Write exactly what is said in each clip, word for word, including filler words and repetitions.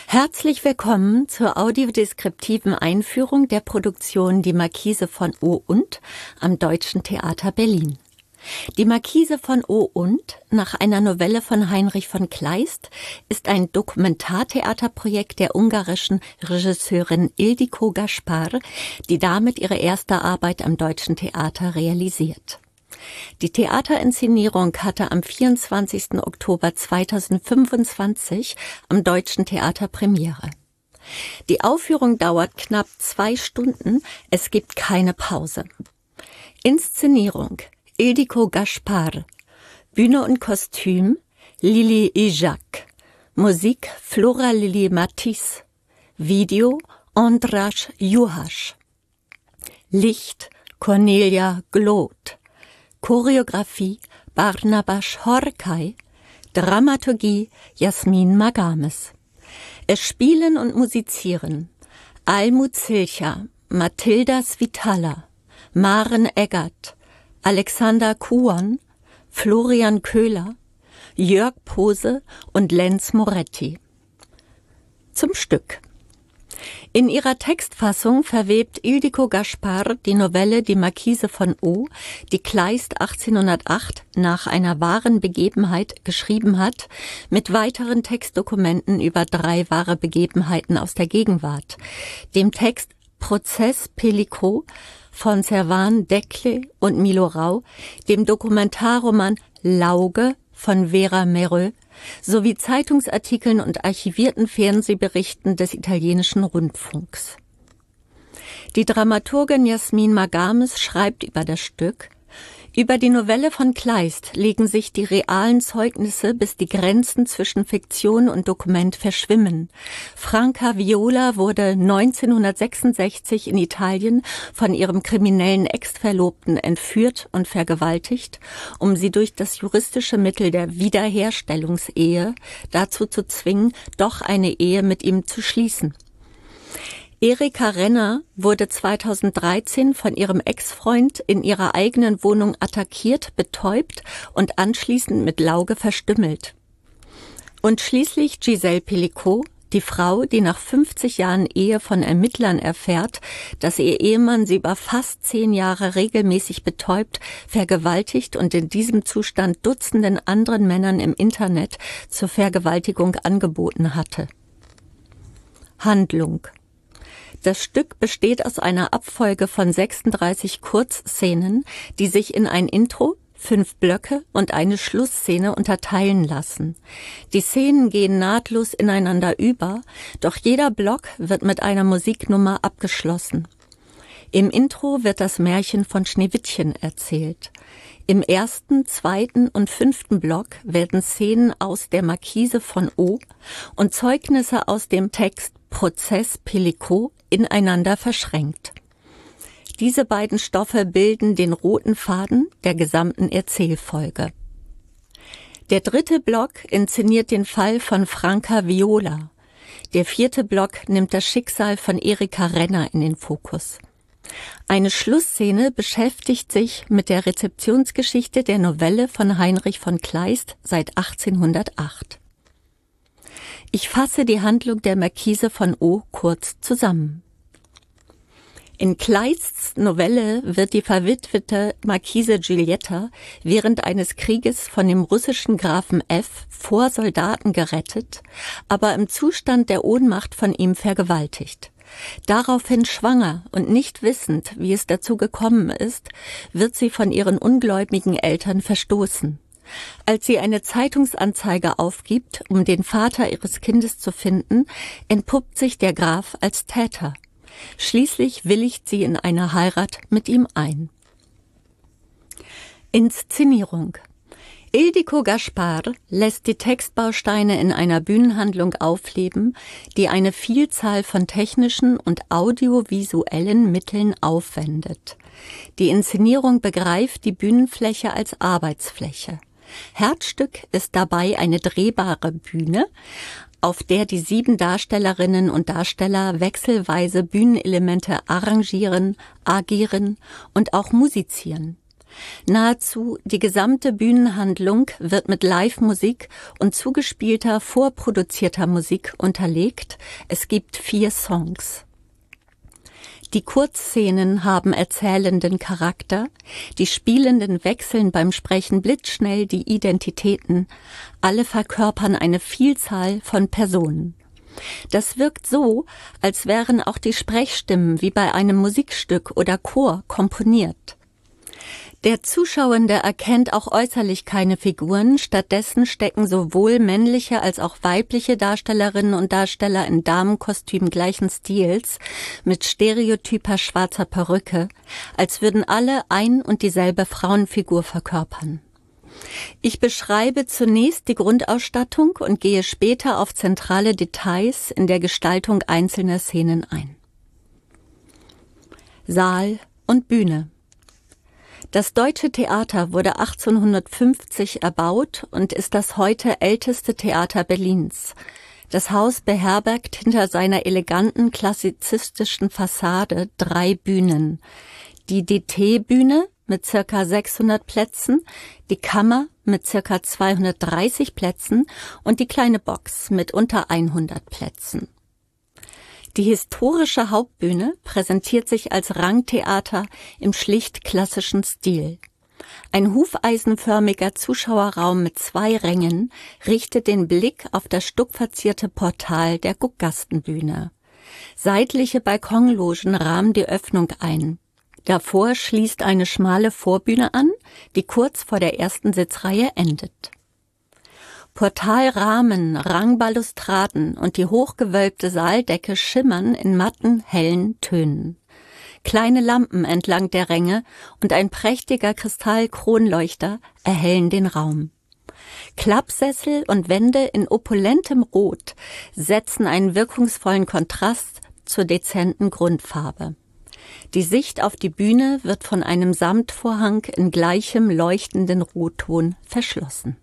Herzlich willkommen zur audiodeskriptiven Einführung der Produktion Die Marquise von O. und am Deutschen Theater Berlin. Die Marquise von O. und, nach einer Novelle von Heinrich von Kleist, ist ein Dokumentartheaterprojekt der ungarischen Regisseurin Ildikó Gáspár, die damit ihre erste Arbeit am Deutschen Theater realisiert. Die Theaterinszenierung hatte am vierundzwanzigsten Oktober zweitausendfünfundzwanzig am Deutschen Theater Premiere. Die Aufführung dauert knapp zwei Stunden, es gibt keine Pause. Inszenierung: Ildikó Gáspár. Bühne und Kostüm: Lili Izsák. Musik: Flora Lili Matisz. Video: András Juhász. Licht: Cornelia Glót. Choreografie: Barnabás Horkály. Dramaturgie: Jasmin Magames. Es spielen und musizieren Almut Zilcher, Matilda Svitala, Maren Eggert, Alexander Kuon, Florian Köhler, Jörg Pose und Lenz Moretti. Zum Stück. In ihrer Textfassung verwebt Ildikó Gáspár die Novelle Die Marquise von O., die Kleist achtzehnhundertacht nach einer wahren Begebenheit geschrieben hat, mit weiteren Textdokumenten über drei wahre Begebenheiten aus der Gegenwart, dem Text Prozess Pellicot von Servan Dekle und Milo Rau, dem Dokumentarroman Lauge von Vera Merö sowie Zeitungsartikeln und archivierten Fernsehberichten des italienischen Rundfunks. Die Dramaturgin Jasmin Magames schreibt über das Stück: Über die Novelle von Kleist legen sich die realen Zeugnisse, bis die Grenzen zwischen Fiktion und Dokument verschwimmen. Franca Viola wurde neunzehnhundertsechsundsechzig in Italien von ihrem kriminellen Ex-Verlobten entführt und vergewaltigt, um sie durch das juristische Mittel der Wiederherstellungsehe dazu zu zwingen, doch eine Ehe mit ihm zu schließen. Erika Renner wurde zweitausenddreizehn von ihrem Ex-Freund in ihrer eigenen Wohnung attackiert, betäubt und anschließend mit Lauge verstümmelt. Und schließlich Gisèle Pellicot, die Frau, die nach fünfzig Jahren Ehe von Ermittlern erfährt, dass ihr Ehemann sie über fast zehn Jahre regelmäßig betäubt, vergewaltigt und in diesem Zustand Dutzenden anderen Männern im Internet zur Vergewaltigung angeboten hatte. Handlung: Das Stück besteht aus einer Abfolge von sechsunddreißig Kurzszenen, die sich in ein Intro, fünf Blöcke und eine Schlussszene unterteilen lassen. Die Szenen gehen nahtlos ineinander über, doch jeder Block wird mit einer Musiknummer abgeschlossen. Im Intro wird das Märchen von Schneewittchen erzählt. Im ersten, zweiten und fünften Block werden Szenen aus der Marquise von O. und Zeugnisse aus dem Text Prozess Pellicot ineinander verschränkt. Diese beiden Stoffe bilden den roten Faden der gesamten Erzählfolge. Der dritte Block inszeniert den Fall von Franca Viola. Der vierte Block nimmt das Schicksal von Erika Renner in den Fokus. Eine Schlussszene beschäftigt sich mit der Rezeptionsgeschichte der Novelle von Heinrich von Kleist seit achtzehnhundertacht. Ich fasse die Handlung der Marquise von O. kurz zusammen. In Kleists Novelle wird die verwitwete Marquise Giulietta während eines Krieges von dem russischen Grafen F. vor Soldaten gerettet, aber im Zustand der Ohnmacht von ihm vergewaltigt. Daraufhin schwanger und nicht wissend, wie es dazu gekommen ist, wird sie von ihren ungläubigen Eltern verstoßen. Als sie eine Zeitungsanzeige aufgibt, um den Vater ihres Kindes zu finden, entpuppt sich der Graf als Täter. Schließlich willigt sie in eine Heirat mit ihm ein. Inszenierung: Ildikó Gáspár lässt die Textbausteine in einer Bühnenhandlung aufleben, die eine Vielzahl von technischen und audiovisuellen Mitteln aufwendet. Die Inszenierung begreift die Bühnenfläche als Arbeitsfläche. Herzstück ist dabei eine drehbare Bühne, auf der die sieben Darstellerinnen und Darsteller wechselweise Bühnenelemente arrangieren, agieren und auch musizieren. Nahezu die gesamte Bühnenhandlung wird mit Live-Musik und zugespielter, vorproduzierter Musik unterlegt. Es gibt vier Songs. Die Kurzszenen haben erzählenden Charakter, die Spielenden wechseln beim Sprechen blitzschnell die Identitäten, alle verkörpern eine Vielzahl von Personen. Das wirkt so, als wären auch die Sprechstimmen wie bei einem Musikstück oder Chor komponiert. Der Zuschauende erkennt auch äußerlich keine Figuren, stattdessen stecken sowohl männliche als auch weibliche Darstellerinnen und Darsteller in Damenkostümen gleichen Stils mit stereotyper schwarzer Perücke, als würden alle ein und dieselbe Frauenfigur verkörpern. Ich beschreibe zunächst die Grundausstattung und gehe später auf zentrale Details in der Gestaltung einzelner Szenen ein. Saal und Bühne. Das Deutsche Theater wurde achtzehnhundertfünfzig erbaut und ist das heute älteste Theater Berlins. Das Haus beherbergt hinter seiner eleganten klassizistischen Fassade drei Bühnen. Die D T-Bühne mit circa sechshundert Plätzen, die Kammer mit circa zweihundertdreißig Plätzen und die kleine Box mit unter hundert Plätzen. Die historische Hauptbühne präsentiert sich als Rangtheater im schlicht klassischen Stil. Ein hufeisenförmiger Zuschauerraum mit zwei Rängen richtet den Blick auf das stuckverzierte Portal der Guckgastenbühne. Seitliche Balkonlogen rahmen die Öffnung ein. Davor schließt eine schmale Vorbühne an, die kurz vor der ersten Sitzreihe endet. Portalrahmen, Rangbalustraden und die hochgewölbte Saaldecke schimmern in matten, hellen Tönen. Kleine Lampen entlang der Ränge und ein prächtiger Kristallkronleuchter erhellen den Raum. Klappsessel und Wände in opulentem Rot setzen einen wirkungsvollen Kontrast zur dezenten Grundfarbe. Die Sicht auf die Bühne wird von einem Samtvorhang in gleichem leuchtenden Rotton verschlossen.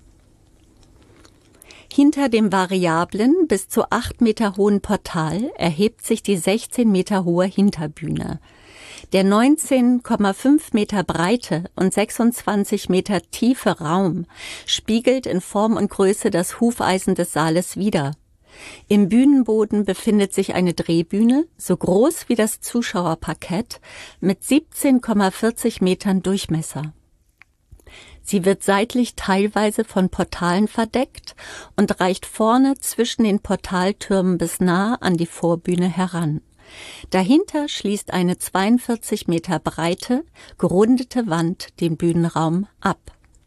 Hinter dem variablen, bis zu acht Meter hohen Portal erhebt sich die sechzehn Meter hohe Hinterbühne. Der neunzehn Komma fünf Meter breite und sechsundzwanzig Meter tiefe Raum spiegelt in Form und Größe das Hufeisen des Saales wider. Im Bühnenboden befindet sich eine Drehbühne, so groß wie das Zuschauerparkett, mit siebzehn Komma vierzig Metern Durchmesser. Sie wird seitlich teilweise von Portalen verdeckt und reicht vorne zwischen den Portaltürmen bis nah an die Vorbühne heran. Dahinter schließt eine zweiundvierzig Meter breite, gerundete Wand den Bühnenraum ab.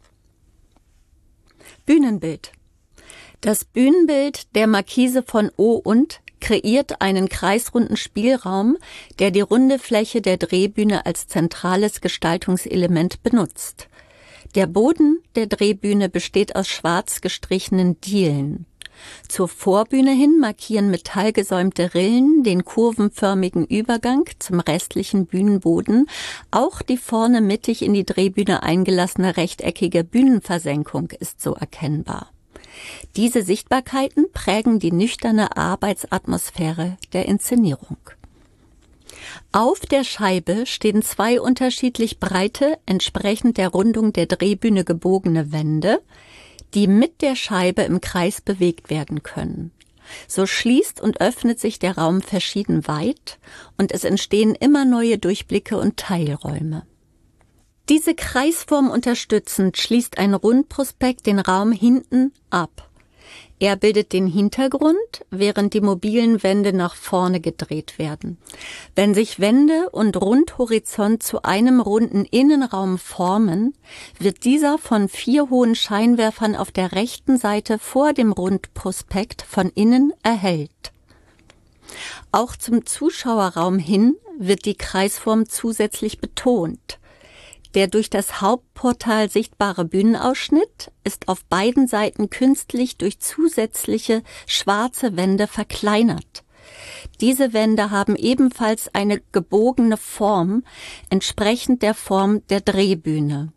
Bühnenbild. Das Bühnenbild der Markise von O und kreiert einen kreisrunden Spielraum, der die runde Fläche der Drehbühne als zentrales Gestaltungselement benutzt. Der Boden der Drehbühne besteht aus schwarz gestrichenen Dielen. Zur Vorbühne hin markieren metallgesäumte Rillen den kurvenförmigen Übergang zum restlichen Bühnenboden. Auch die vorne mittig in die Drehbühne eingelassene rechteckige Bühnenversenkung ist so erkennbar. Diese Sichtbarkeiten prägen die nüchterne Arbeitsatmosphäre der Inszenierung. Auf der Scheibe stehen zwei unterschiedlich breite, entsprechend der Rundung der Drehbühne gebogene Wände, die mit der Scheibe im Kreis bewegt werden können. So schließt und öffnet sich der Raum verschieden weit und es entstehen immer neue Durchblicke und Teilräume. Diese Kreisform unterstützend schließt ein Rundprospekt den Raum hinten ab. Er bildet den Hintergrund, während die mobilen Wände nach vorne gedreht werden. Wenn sich Wände und Rundhorizont zu einem runden Innenraum formen, wird dieser von vier hohen Scheinwerfern auf der rechten Seite vor dem Rundprospekt von innen erhellt. Auch zum Zuschauerraum hin wird die Kreisform zusätzlich betont. Der durch das Hauptportal sichtbare Bühnenausschnitt ist auf beiden Seiten künstlich durch zusätzliche schwarze Wände verkleinert. Diese Wände haben ebenfalls eine gebogene Form, entsprechend der Form der Drehbühne.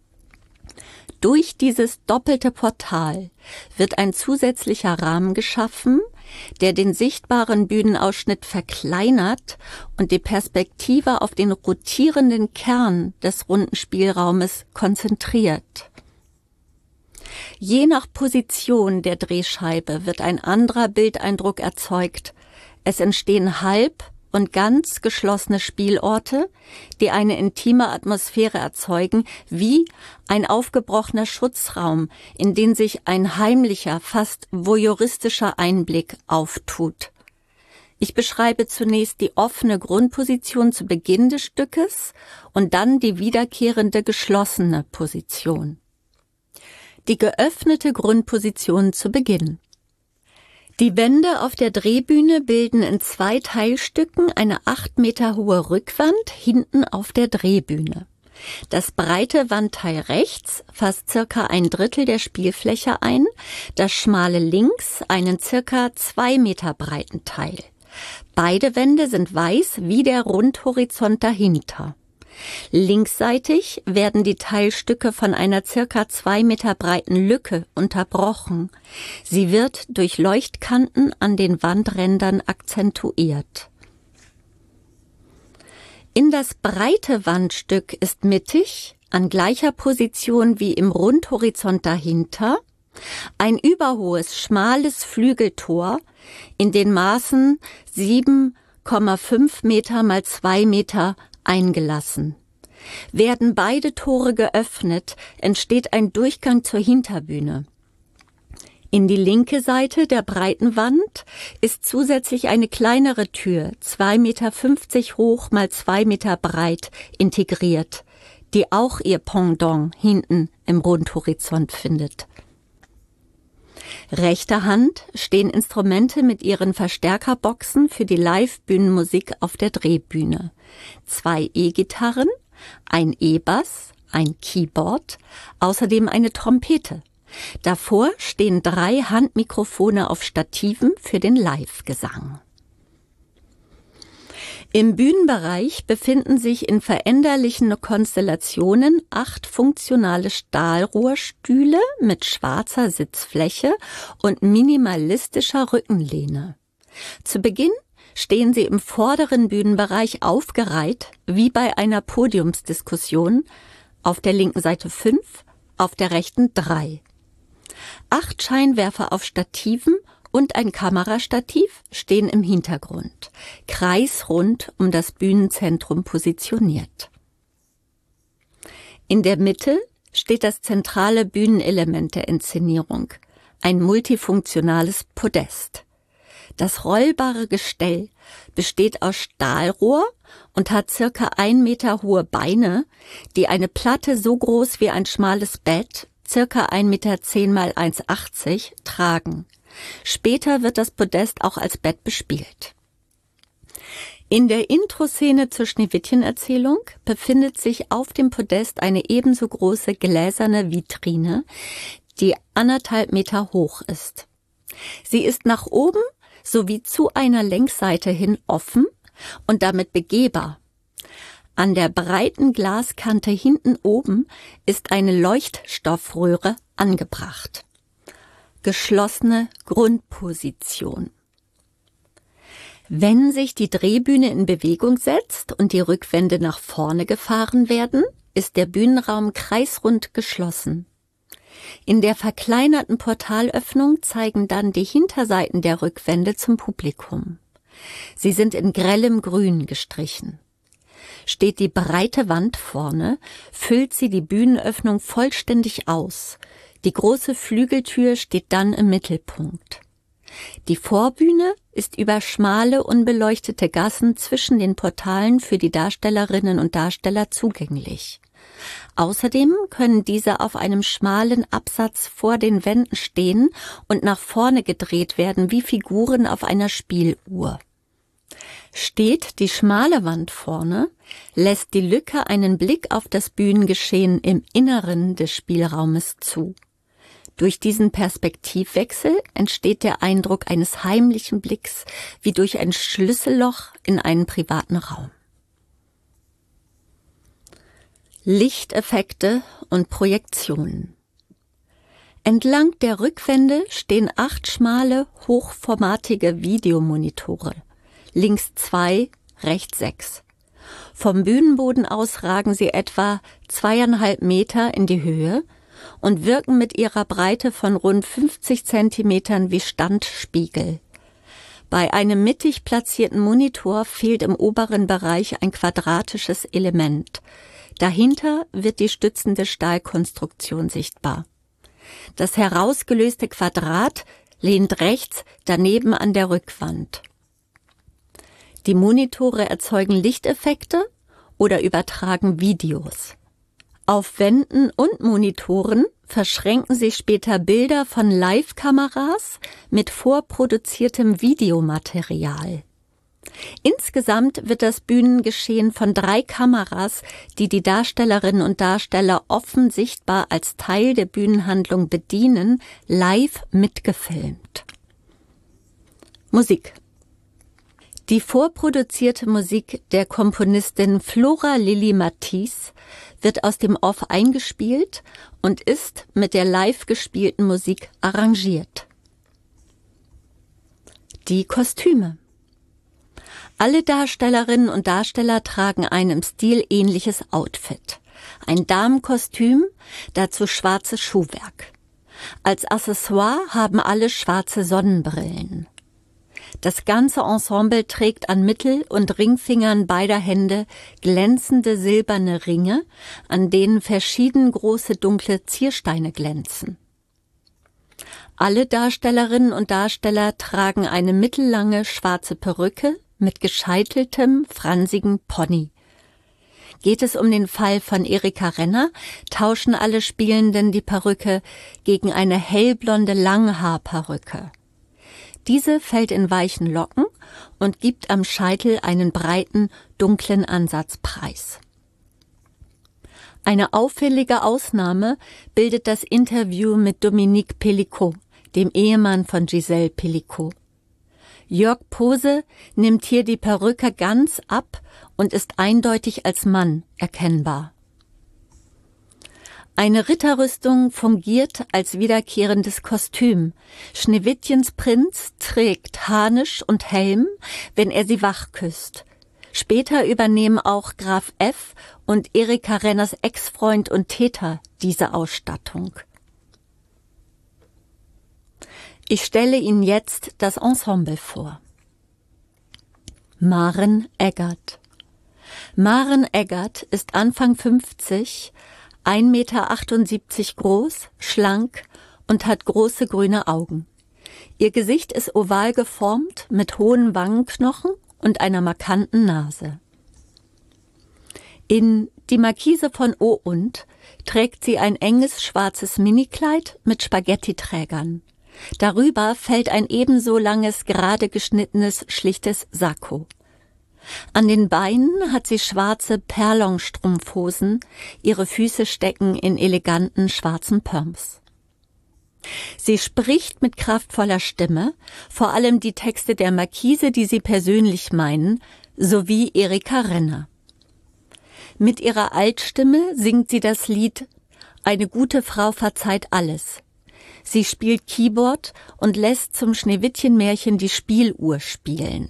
Durch dieses doppelte Portal wird ein zusätzlicher Rahmen geschaffen, der den sichtbaren Bühnenausschnitt verkleinert und die Perspektive auf den rotierenden Kern des runden Spielraumes konzentriert. Je nach Position der Drehscheibe wird ein anderer Bildeindruck erzeugt. Es entstehen halb- und ganz geschlossene Spielorte, die eine intime Atmosphäre erzeugen, wie ein aufgebrochener Schutzraum, in den sich ein heimlicher, fast voyeuristischer Einblick auftut. Ich beschreibe zunächst die offene Grundposition zu Beginn des Stückes und dann die wiederkehrende geschlossene Position. Die geöffnete Grundposition zu Beginn. Die Wände auf der Drehbühne bilden in zwei Teilstücken eine acht Meter hohe Rückwand hinten auf der Drehbühne. Das breite Wandteil rechts fasst circa ein Drittel der Spielfläche ein, das schmale links einen circa zwei Meter breiten Teil. Beide Wände sind weiß wie der Rundhorizont dahinter. Linksseitig werden die Teilstücke von einer circa zwei Meter breiten Lücke unterbrochen. Sie wird durch Leuchtkanten an den Wandrändern akzentuiert. In das breite Wandstück ist mittig, an gleicher Position wie im Rundhorizont dahinter, ein überhohes, schmales Flügeltor in den Maßen sieben Komma fünf Meter mal zwei Meter eingelassen. Werden beide Tore geöffnet, entsteht ein Durchgang zur Hinterbühne. In die linke Seite der breiten Wand ist zusätzlich eine kleinere Tür, zwei Meter fünfzig hoch mal zwei Meter breit, integriert, die auch ihr Pendant hinten im Rundhorizont findet. Rechter Hand stehen Instrumente mit ihren Verstärkerboxen für die Live-Bühnenmusik auf der Drehbühne. Zwei E-Gitarren, ein E-Bass, ein Keyboard, außerdem eine Trompete. Davor stehen drei Handmikrofone auf Stativen für den Live-Gesang. Im Bühnenbereich befinden sich in veränderlichen Konstellationen acht funktionale Stahlrohrstühle mit schwarzer Sitzfläche und minimalistischer Rückenlehne. Zu Beginn stehen sie im vorderen Bühnenbereich aufgereiht, wie bei einer Podiumsdiskussion, auf der linken Seite fünf, auf der rechten drei. Acht Scheinwerfer auf Stativen und ein Kamerastativ stehen im Hintergrund, kreisrund um das Bühnenzentrum positioniert. In der Mitte steht das zentrale Bühnenelement der Inszenierung, ein multifunktionales Podest. Das rollbare Gestell besteht aus Stahlrohr und hat circa ein Meter hohe Beine, die eine Platte so groß wie ein schmales Bett, circa ein Meter zehn mal eins Meter achtzig, tragen. Später wird das Podest auch als Bett bespielt. In der Intro-Szene zur Schneewittchen-Erzählung befindet sich auf dem Podest eine ebenso große gläserne Vitrine, die anderthalb Meter hoch ist. Sie ist nach oben sowie zu einer Längsseite hin offen und damit begehbar. An der breiten Glaskante hinten oben ist eine Leuchtstoffröhre angebracht. Geschlossene Grundposition. Wenn sich die Drehbühne in Bewegung setzt und die Rückwände nach vorne gefahren werden, ist der Bühnenraum kreisrund geschlossen. In der verkleinerten Portalöffnung zeigen dann die Hinterseiten der Rückwände zum Publikum. Sie sind in grellem Grün gestrichen. Steht die breite Wand vorne, füllt sie die Bühnenöffnung vollständig aus. Die große Flügeltür steht dann im Mittelpunkt. Die Vorbühne ist über schmale, unbeleuchtete Gassen zwischen den Portalen für die Darstellerinnen und Darsteller zugänglich. Außerdem können diese auf einem schmalen Absatz vor den Wänden stehen und nach vorne gedreht werden wie Figuren auf einer Spieluhr. Steht die schmale Wand vorne, lässt die Lücke einen Blick auf das Bühnengeschehen im Inneren des Spielraumes zu. Durch diesen Perspektivwechsel entsteht der Eindruck eines heimlichen Blicks, wie durch ein Schlüsselloch in einen privaten Raum. Lichteffekte und Projektionen. Entlang der Rückwände stehen acht schmale, hochformatige Videomonitore. Links zwei, rechts sechs. Vom Bühnenboden aus ragen sie etwa zweieinhalb Meter in die Höhe und wirken mit ihrer Breite von rund fünfzig Zentimetern wie Standspiegel. Bei einem mittig platzierten Monitor fehlt im oberen Bereich ein quadratisches Element. Dahinter wird die stützende Stahlkonstruktion sichtbar. Das herausgelöste Quadrat lehnt rechts daneben an der Rückwand. Die Monitore erzeugen Lichteffekte oder übertragen Videos. Auf Wänden und Monitoren verschränken sich später Bilder von Live-Kameras mit vorproduziertem Videomaterial. Insgesamt wird das Bühnengeschehen von drei Kameras, die die Darstellerinnen und Darsteller offen sichtbar als Teil der Bühnenhandlung bedienen, live mitgefilmt. Musik. Die vorproduzierte Musik der Komponistin Flora Lilly Matthies wird aus dem Off eingespielt und ist mit der live gespielten Musik arrangiert. Die Kostüme. Alle Darstellerinnen und Darsteller tragen ein im Stil ähnliches Outfit. Ein Damenkostüm, dazu schwarzes Schuhwerk. Als Accessoire haben alle schwarze Sonnenbrillen. Das ganze Ensemble trägt an Mittel- und Ringfingern beider Hände glänzende silberne Ringe, an denen verschieden große dunkle Ziersteine glänzen. Alle Darstellerinnen und Darsteller tragen eine mittellange schwarze Perücke mit gescheiteltem, fransigen Pony. Geht es um den Fall von Erika Renner, tauschen alle Spielenden die Perücke gegen eine hellblonde Langhaarperücke. Diese fällt in weichen Locken und gibt am Scheitel einen breiten, dunklen Ansatzpreis. Eine auffällige Ausnahme bildet das Interview mit Dominique Pellicot, dem Ehemann von Gisèle Pellicot. Jörg Pose nimmt hier die Perücke ganz ab und ist eindeutig als Mann erkennbar. Eine Ritterrüstung fungiert als wiederkehrendes Kostüm. Schneewittchens Prinz trägt Harnisch und Helm, wenn er sie wach küsst. Später übernehmen auch Graf F. und Erika Renners Ex-Freund und Täter diese Ausstattung. Ich stelle Ihnen jetzt das Ensemble vor. Maren Eggert. Maren Eggert ist Anfang fünfzig, ein Meter achtundsiebzig groß, schlank und hat große grüne Augen. Ihr Gesicht ist oval geformt mit hohen Wangenknochen und einer markanten Nase. In Die Marquise von O und trägt sie ein enges schwarzes Minikleid mit Spaghettiträgern. Darüber fällt ein ebenso langes, gerade geschnittenes, schlichtes Sakko. An den Beinen hat sie schwarze Perlonstrumpfhosen, ihre Füße stecken in eleganten schwarzen Pumps. Sie spricht mit kraftvoller Stimme, vor allem die Texte der Marquise, die sie persönlich meinen, sowie Erika Renner. Mit ihrer Altstimme singt sie das Lied »Eine gute Frau verzeiht alles«. Sie spielt Keyboard und lässt zum Schneewittchen-Märchen die Spieluhr spielen.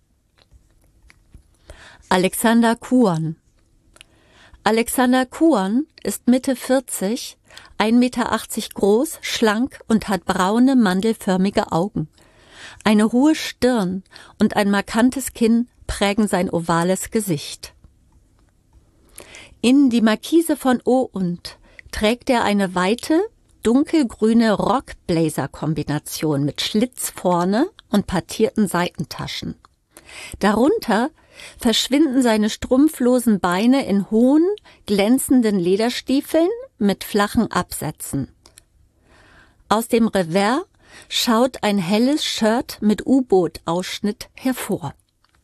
Alexander Kuon. Alexander Kuon ist Mitte vierzig, ein Meter achtzig groß, schlank und hat braune, mandelförmige Augen. Eine hohe Stirn und ein markantes Kinn prägen sein ovales Gesicht. In Die Marquise von O und trägt er eine weite, dunkelgrüne Rock-Blazer-Kombination mit Schlitz vorne und partierten Seitentaschen. Darunter verschwinden seine strumpflosen Beine in hohen, glänzenden Lederstiefeln mit flachen Absätzen. Aus dem Revers schaut ein helles Shirt mit U-Boot-Ausschnitt hervor.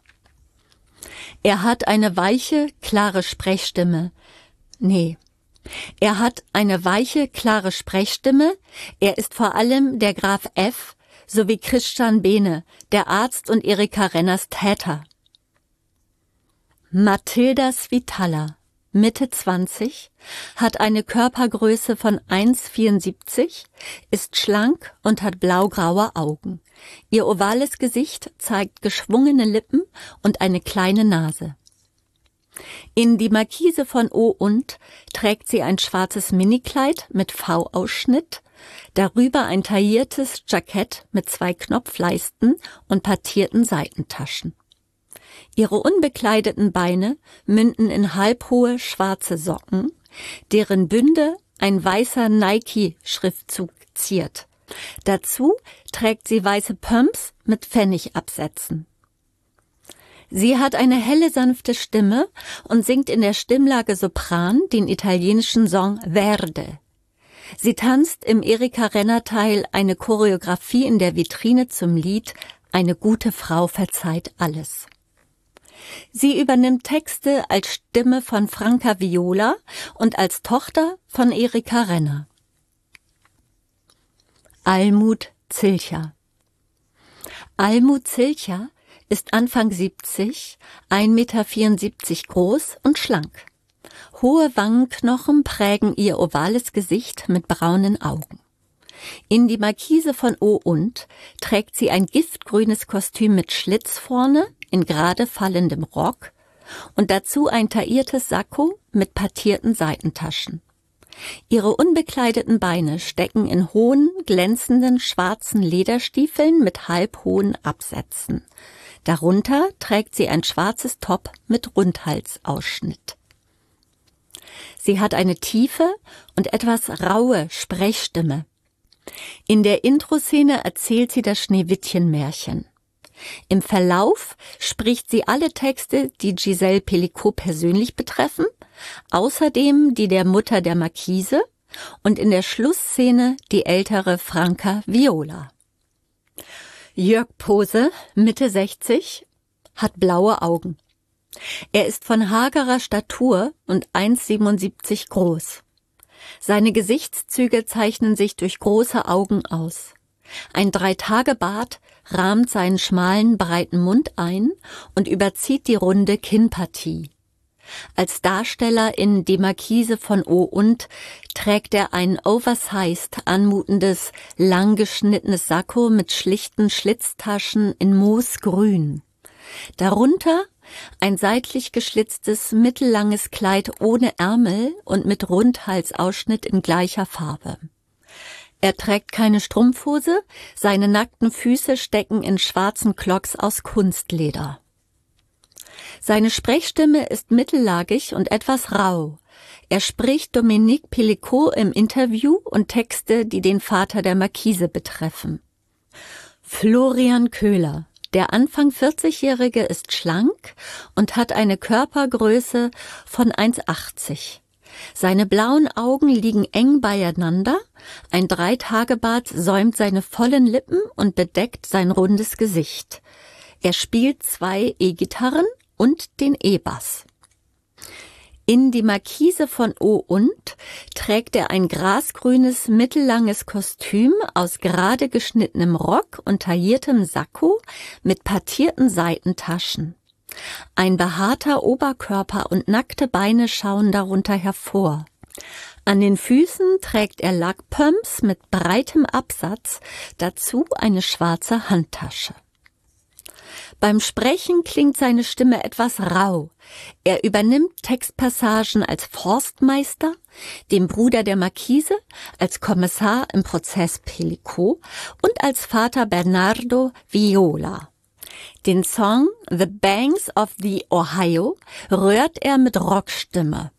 Er hat eine weiche, klare Sprechstimme. Nee, er hat eine weiche, klare Sprechstimme. Er ist vor allem der Graf F. sowie Christian Behne, der Arzt und Erika Renners Täter. Mathilda Svitala. Mitte zwanzig, hat eine Körpergröße von eins Komma vierundsiebzig, ist schlank und hat blaugraue Augen. Ihr ovales Gesicht zeigt geschwungene Lippen und eine kleine Nase. In Die Markise von O und trägt sie ein schwarzes Minikleid mit V-Ausschnitt, darüber ein tailliertes Jackett mit zwei Knopfleisten und partierten Seitentaschen. Ihre unbekleideten Beine münden in halbhohe schwarze Socken, deren Bünde ein weißer Nike-Schriftzug ziert. Dazu trägt sie weiße Pumps mit Pfennigabsätzen. Sie hat eine helle, sanfte Stimme und singt in der Stimmlage Sopran den italienischen Song Verde. Sie tanzt im Erika-Renner-Teil eine Choreografie in der Vitrine zum Lied Eine gute Frau verzeiht alles. Sie übernimmt Texte als Stimme von Franca Viola und als Tochter von Erika Renner. Almut Zilcher. Almut Zilcher ist Anfang siebzig, ein Meter vierundsiebzig groß und schlank. Hohe Wangenknochen prägen ihr ovales Gesicht mit braunen Augen. In Die Markise von O und trägt sie ein giftgrünes Kostüm mit Schlitz vorne in gerade fallendem Rock und dazu ein tailliertes Sakko mit partierten Seitentaschen. Ihre unbekleideten Beine stecken in hohen, glänzenden schwarzen Lederstiefeln mit halbhohen Absätzen. Darunter trägt sie ein schwarzes Top mit Rundhalsausschnitt. Sie hat eine tiefe und etwas raue Sprechstimme. In der Intro-Szene erzählt sie das Schneewittchen-Märchen. Im Verlauf spricht sie alle Texte, die Giselle Pellicot persönlich betreffen, außerdem die der Mutter der Markise und in der Schlussszene die ältere Franca Viola. Jörg Pose, Mitte sechzig, hat blaue Augen. Er ist von hagerer Statur und eins Komma siebenundsiebzig groß. Seine Gesichtszüge zeichnen sich durch große Augen aus. Ein Dreitagebart rahmt seinen schmalen, breiten Mund ein und überzieht die runde Kinnpartie. Als Darsteller in Die Markise von O und trägt er ein oversized anmutendes, lang geschnittenes Sakko mit schlichten Schlitztaschen in Moosgrün. Darunter ein seitlich geschlitztes, mittellanges Kleid ohne Ärmel und mit Rundhalsausschnitt in gleicher Farbe. Er trägt keine Strumpfhose, seine nackten Füße stecken in schwarzen Clogs aus Kunstleder. Seine Sprechstimme ist mittellagig und etwas rau. Er spricht Dominique Pellicot im Interview und Texte, die den Vater der Markise betreffen. Florian Köhler. Der Anfang vierzigjährige ist schlank und hat eine Körpergröße von eins Komma achtzig. Seine blauen Augen liegen eng beieinander, ein Dreitagebart säumt seine vollen Lippen und bedeckt sein rundes Gesicht. Er spielt zwei E-Gitarren und den E-Bass. In Die Markise von O und trägt er ein grasgrünes, mittellanges Kostüm aus gerade geschnittenem Rock und tailliertem Sakko mit partierten Seitentaschen. Ein behaarter Oberkörper und nackte Beine schauen darunter hervor. An den Füßen trägt er Lackpumps mit breitem Absatz, dazu eine schwarze Handtasche. Beim Sprechen klingt seine Stimme etwas rau. Er übernimmt Textpassagen als Forstmeister, dem Bruder der Markise, als Kommissar im Prozess Pellicot und als Vater Bernardo Viola. Den Song The Banks of the Ohio rührt er mit Rockstimme.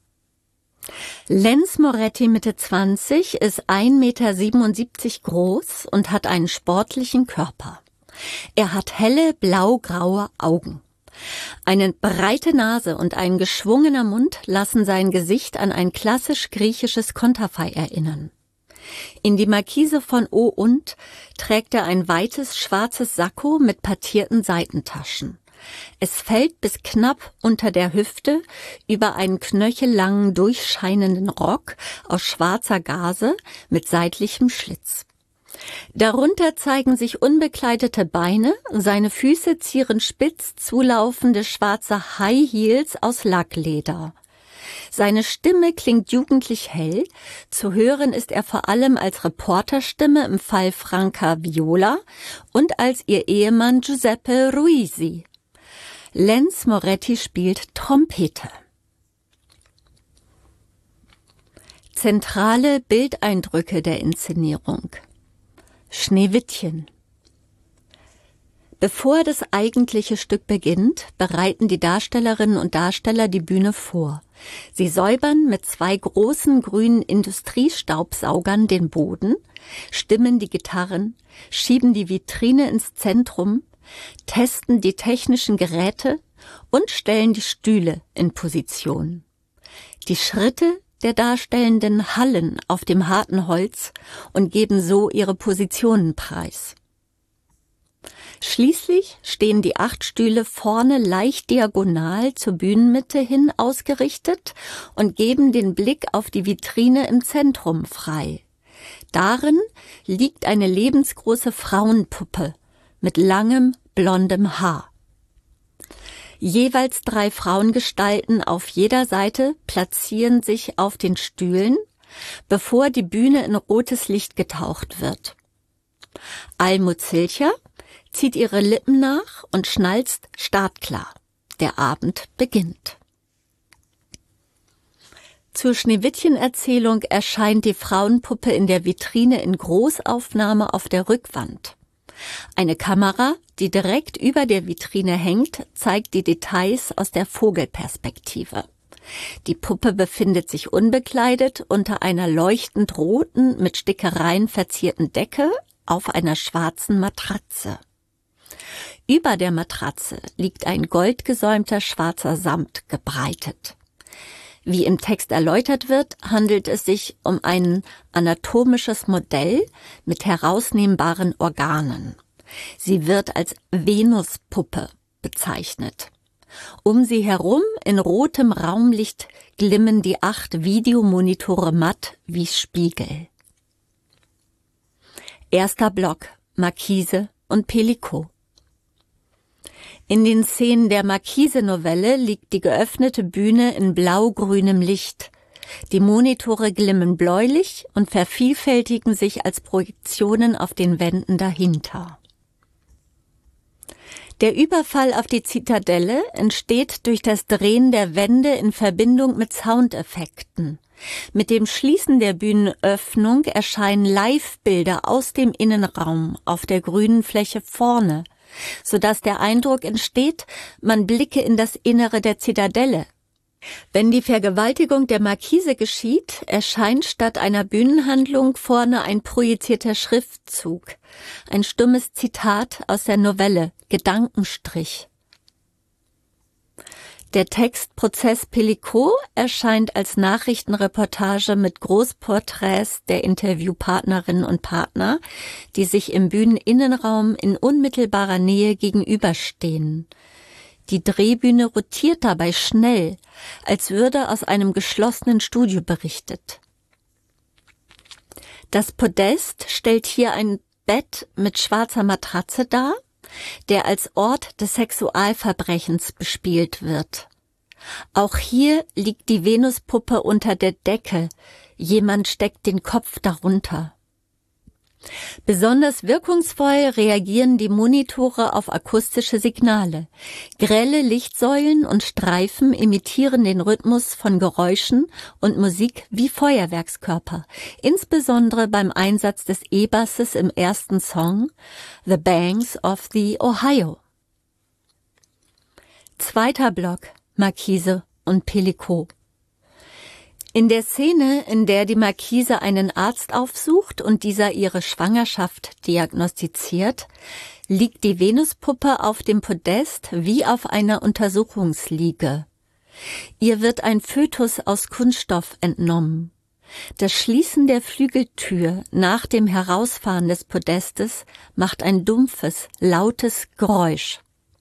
Lenz Moretti, Mitte zwanzig, ist ein Meter siebenundsiebzig groß und hat einen sportlichen Körper. Er hat helle, blau-graue Augen. Eine breite Nase und ein geschwungener Mund lassen sein Gesicht an ein klassisch griechisches Konterfei erinnern. In Die Markise von O und trägt er ein weites, schwarzes Sakko mit partierten Seitentaschen. Es fällt bis knapp unter der Hüfte über einen knöchellangen, durchscheinenden Rock aus schwarzer Gaze mit seitlichem Schlitz. Darunter zeigen sich unbekleidete Beine, seine Füße zieren spitz zulaufende schwarze High Heels aus Lackleder. Seine Stimme klingt jugendlich hell, zu hören ist er vor allem als Reporterstimme im Fall Franca Viola und als ihr Ehemann Giuseppe Ruisi. Lenz Moretti spielt Trompete. Zentrale Bildeindrücke der Inszenierung. Schneewittchen. Bevor das eigentliche Stück beginnt, bereiten die Darstellerinnen und Darsteller die Bühne vor. Sie säubern mit zwei großen grünen Industriestaubsaugern den Boden, stimmen die Gitarren, schieben die Vitrine ins Zentrum, testen die technischen Geräte und stellen die Stühle in Position. Die Schritte der Darstellenden hallen auf dem harten Holz und geben so ihre Positionen preis. Schließlich stehen die acht Stühle vorne leicht diagonal zur Bühnenmitte hin ausgerichtet und geben den Blick auf die Vitrine im Zentrum frei. Darin liegt eine lebensgroße Frauenpuppe mit langem, blondem Haar. Jeweils drei Frauengestalten auf jeder Seite platzieren sich auf den Stühlen, bevor die Bühne in rotes Licht getaucht wird. Almut Zilcher zieht ihre Lippen nach und schnalzt startklar. Der Abend beginnt. Zur Schneewittchen-Erzählung erscheint die Frauenpuppe in der Vitrine in Großaufnahme auf der Rückwand. Eine Kamera, die direkt über der Vitrine hängt, zeigt die Details aus der Vogelperspektive. Die Puppe befindet sich unbekleidet unter einer leuchtend roten, mit Stickereien verzierten Decke auf einer schwarzen Matratze. Über der Matratze liegt ein goldgesäumter schwarzer Samt gebreitet. Wie im Text erläutert wird, handelt es sich um ein anatomisches Modell mit herausnehmbaren Organen. Sie wird als Venuspuppe bezeichnet. Um sie herum in rotem Raumlicht glimmen die acht Videomonitore matt wie Spiegel. Erster Block: Markise und Pellico. In den Szenen der Markise-Novelle liegt die geöffnete Bühne in blau-grünem Licht. Die Monitore glimmen bläulich und vervielfältigen sich als Projektionen auf den Wänden dahinter. Der Überfall auf die Zitadelle entsteht durch das Drehen der Wände in Verbindung mit Soundeffekten. Mit dem Schließen der Bühnenöffnung erscheinen Live-Bilder aus dem Innenraum auf der grünen Fläche vorne, sodass der Eindruck entsteht, man blicke in das Innere der Zitadelle. Wenn die Vergewaltigung der Markise geschieht, erscheint statt einer Bühnenhandlung vorne ein projizierter Schriftzug, ein stummes Zitat aus der Novelle Gedankenstrich. Der Text Prozess Pellico erscheint als Nachrichtenreportage mit Großporträts der Interviewpartnerinnen und Partner, die sich im Bühneninnenraum in unmittelbarer Nähe gegenüberstehen. Die Drehbühne rotiert dabei schnell, als würde aus einem geschlossenen Studio berichtet. Das Podest stellt hier ein Bett mit schwarzer Matratze dar, der als Ort des Sexualverbrechens bespielt wird. Auch hier liegt die Venuspuppe unter der Decke, jemand steckt den Kopf darunter. Besonders wirkungsvoll reagieren die Monitore auf akustische Signale. Grelle Lichtsäulen und Streifen imitieren den Rhythmus von Geräuschen und Musik wie Feuerwerkskörper, insbesondere beim Einsatz des E-Basses im ersten Song The Banks of the Ohio. Zweiter Block: Markise und Pellico. In der Szene, in der die Markise einen Arzt aufsucht und dieser ihre Schwangerschaft diagnostiziert, liegt die Venuspuppe auf dem Podest wie auf einer Untersuchungsliege. Ihr wird ein Fötus aus Kunststoff entnommen. Das Schließen der Flügeltür nach dem Herausfahren des Podestes macht ein dumpfes, lautes Geräusch.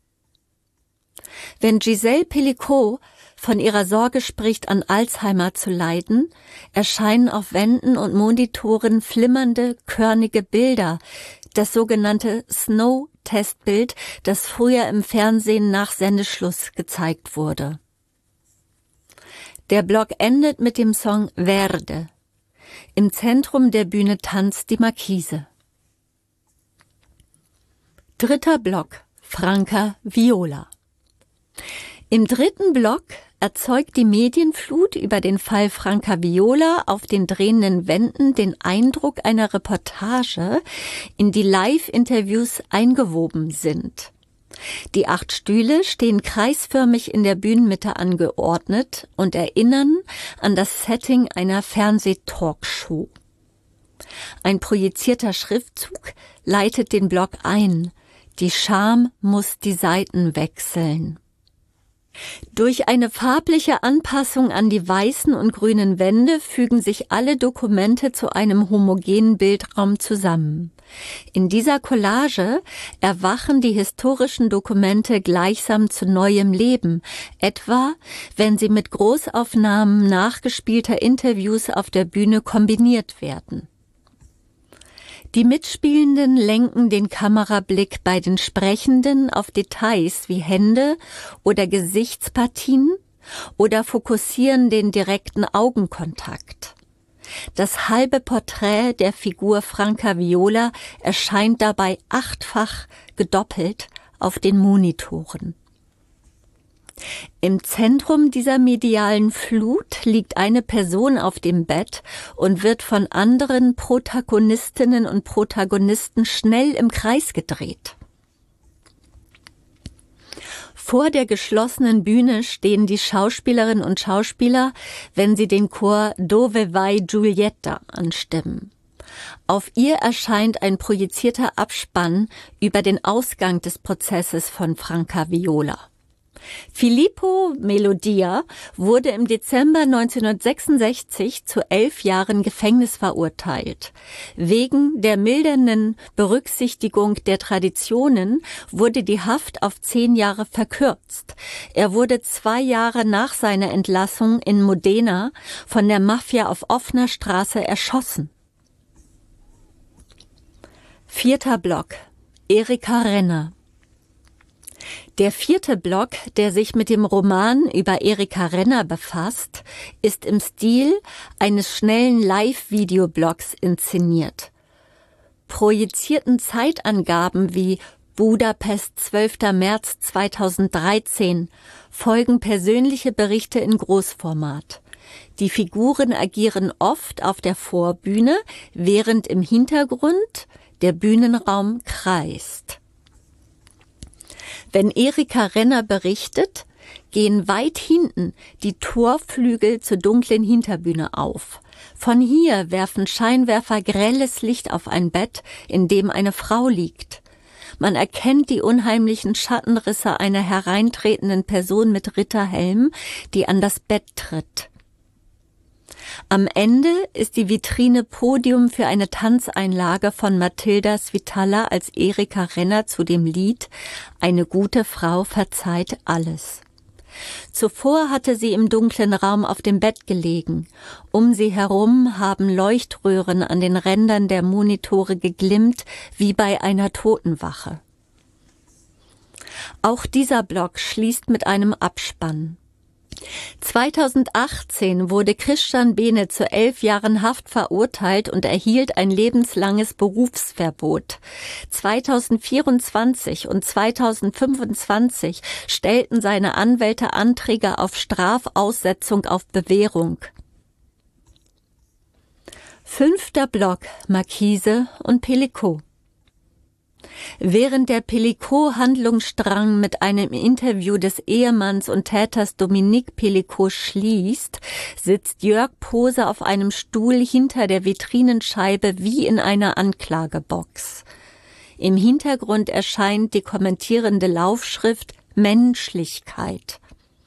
Wenn Giselle Pellico von ihrer Sorge spricht, an Alzheimer zu leiden, erscheinen auf Wänden und Monitoren flimmernde, körnige Bilder, das sogenannte Snow-Testbild, das früher im Fernsehen nach Sendeschluss gezeigt wurde. Der Block endet mit dem Song Verde. Im Zentrum der Bühne tanzt die Markise. Dritter Block, Franca Viola. Im dritten Block erzeugt die Medienflut über den Fall Franca Viola auf den drehenden Wänden den Eindruck einer Reportage, in die Live-Interviews eingewoben sind. Die acht Stühle stehen kreisförmig in der Bühnenmitte angeordnet und erinnern an das Setting einer Fernsehtalkshow. Ein projizierter Schriftzug leitet den Block ein. Die Scham muss die Seiten wechseln. Durch eine farbliche Anpassung an die weißen und grünen Wände fügen sich alle Dokumente zu einem homogenen Bildraum zusammen. In dieser Collage erwachen die historischen Dokumente gleichsam zu neuem Leben, etwa wenn sie mit Großaufnahmen nachgespielter Interviews auf der Bühne kombiniert werden. Die Mitspielenden lenken den Kamerablick bei den Sprechenden auf Details wie Hände oder Gesichtspartien oder fokussieren den direkten Augenkontakt. Das halbe Porträt der Figur Franca Viola erscheint dabei achtfach gedoppelt auf den Monitoren. Im Zentrum dieser medialen Flut liegt eine Person auf dem Bett und wird von anderen Protagonistinnen und Protagonisten schnell im Kreis gedreht. Vor der geschlossenen Bühne stehen die Schauspielerinnen und Schauspieler, wenn sie den Chor Dove vai Giulietta anstimmen. Auf ihr erscheint ein projizierter Abspann über den Ausgang des Prozesses von Franca Viola. Filippo Melodia wurde im Dezember neunzehnhundertsechsundsechzig zu elf Jahren Gefängnis verurteilt. Wegen der mildernden Berücksichtigung der Traditionen wurde die Haft auf zehn Jahre verkürzt. Er wurde zwei Jahre nach seiner Entlassung in Modena von der Mafia auf offener Straße erschossen. Vierter Block, Erika Renner. Der vierte Block, der sich mit dem Roman über Erika Renner befasst, ist im Stil eines schnellen Live-Videoblogs inszeniert. Projizierten Zeitangaben wie Budapest zwölfter März zweitausenddreizehn folgen persönliche Berichte in Großformat. Die Figuren agieren oft auf der Vorbühne, während im Hintergrund der Bühnenraum kreist. Wenn Erika Renner berichtet, gehen weit hinten die Torflügel zur dunklen Hinterbühne auf. Von hier werfen Scheinwerfer grelles Licht auf ein Bett, in dem eine Frau liegt. Man erkennt die unheimlichen Schattenrisse einer hereintretenden Person mit Ritterhelm, die an das Bett tritt. Am Ende ist die Vitrine Podium für eine Tanzeinlage von Matilda Svitala als Erika Renner zu dem Lied »Eine gute Frau verzeiht alles«. Zuvor hatte sie im dunklen Raum auf dem Bett gelegen. Um sie herum haben Leuchtröhren an den Rändern der Monitore geglimmt, wie bei einer Totenwache. Auch dieser Block schließt mit einem Abspann. zweitausendachtzehn wurde Christian Behne zu elf Jahren Haft verurteilt und erhielt ein lebenslanges Berufsverbot. zweitausendvierundzwanzig und zweitausendfünfundzwanzig stellten seine Anwälte Anträge auf Strafaussetzung auf Bewährung. Fünfter Block, Markise und Pellico. Während der Pellico-Handlungsstrang mit einem Interview des Ehemanns und Täters Dominique Pellico schließt, sitzt Jörg Pose auf einem Stuhl hinter der Vitrinenscheibe wie in einer Anklagebox. Im Hintergrund erscheint die kommentierende Laufschrift Menschlichkeit.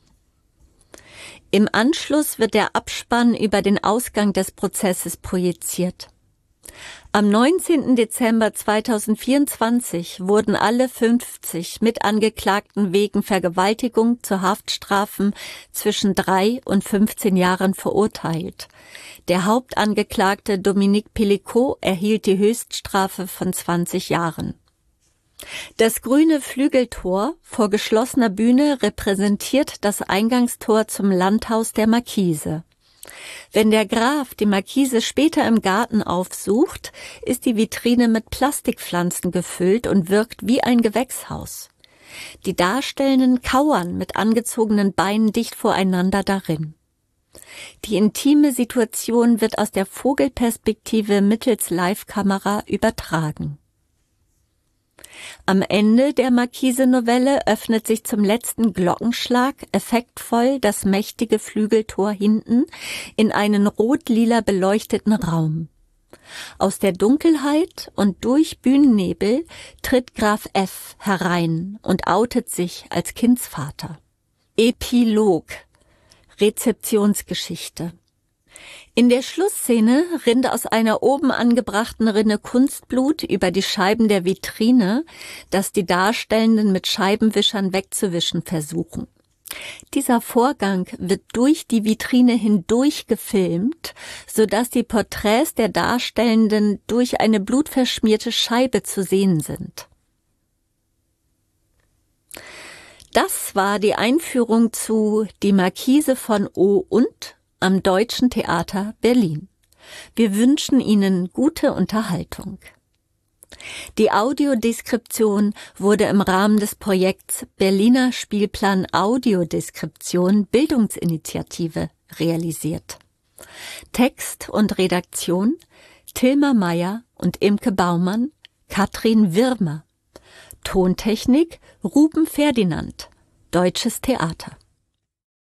Im Anschluss wird der Abspann über den Ausgang des Prozesses projiziert. Am neunzehnten Dezember zweitausendvierundzwanzig wurden alle fünfzig Mitangeklagten wegen Vergewaltigung zu Haftstrafen zwischen drei und fünfzehn Jahren verurteilt. Der Hauptangeklagte Dominique Pellico erhielt die Höchststrafe von zwanzig Jahren. Das grüne Flügeltor vor geschlossener Bühne repräsentiert das Eingangstor zum Landhaus der Markise. Wenn der Graf die Markise später im Garten aufsucht, ist die Vitrine mit Plastikpflanzen gefüllt und wirkt wie ein Gewächshaus. Die Darstellenden kauern mit angezogenen Beinen dicht voreinander darin. Die intime Situation wird aus der Vogelperspektive mittels Live-Kamera übertragen. Am Ende der Markise-Novelle öffnet sich zum letzten Glockenschlag effektvoll das mächtige Flügeltor hinten in einen rot-lila beleuchteten Raum. Aus der Dunkelheit und durch Bühnennebel tritt Graf F. herein und outet sich als Kindsvater. Epilog. Rezeptionsgeschichte. In der Schlussszene rinnt aus einer oben angebrachten Rinne Kunstblut über die Scheiben der Vitrine, das die Darstellenden mit Scheibenwischern wegzuwischen versuchen. Dieser Vorgang wird durch die Vitrine hindurch gefilmt, sodass die Porträts der Darstellenden durch eine blutverschmierte Scheibe zu sehen sind. Das war die Einführung zu Die Markise von O und am Deutschen Theater Berlin. Wir wünschen Ihnen gute Unterhaltung. Die Audiodeskription wurde im Rahmen des Projekts Berliner Spielplan Audiodeskription Bildungsinitiative realisiert. Text und Redaktion Tilma Meyer und Imke Baumann, Katrin Wirmer. Tontechnik Ruben Ferdinand, Deutsches Theater.